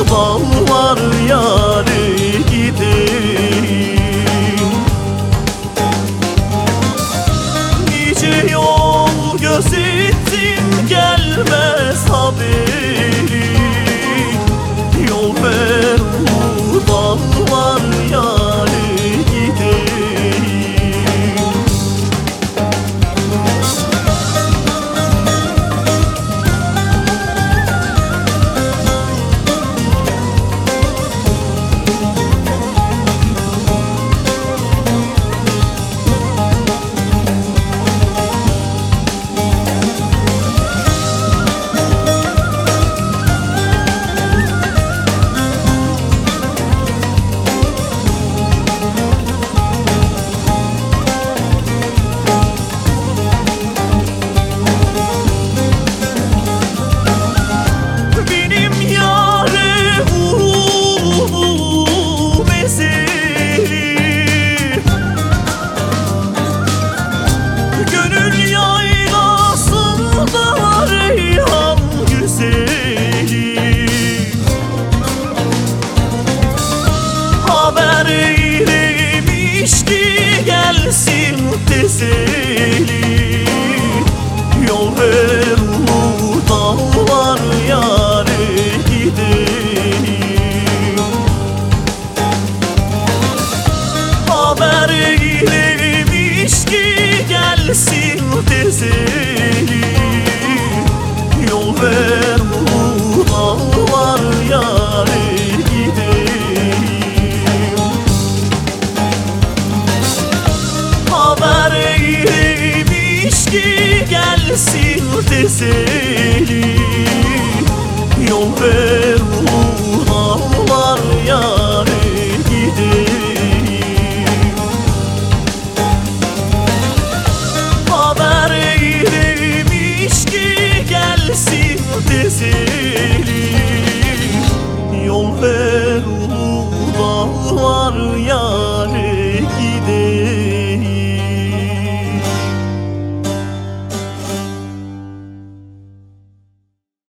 dağlar yâre gideyim. Nice yol gözettim gelmez haberi, yol ver bu dağlar yâre gideyim. Haber eylemiş ki gelsin tezeli, yol ver bu dağlar yâre gideyim. Haber eylemiş ki gelsin tezeli, yol ver bu dağlar yâre gideyim. Haber eylemiş ki gelsin tezeli, yol ver bu dağlar yâre gideyim. Haber eylemiş ki gelsin tezeli, yol ver bu dağlar yâre